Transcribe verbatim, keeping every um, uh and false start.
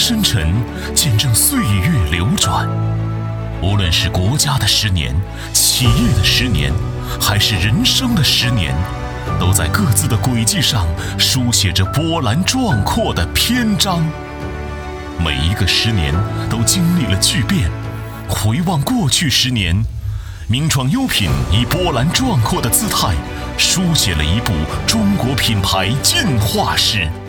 深沉，见证岁月流转。无论是国家的十年、企业的十年，还是人生的十年，都在各自的轨迹上书写着波澜壮阔的篇章。每一个十年都经历了巨变，回望过去十年，名创优品以波澜壮阔的姿态，书写了一部中国品牌进化史。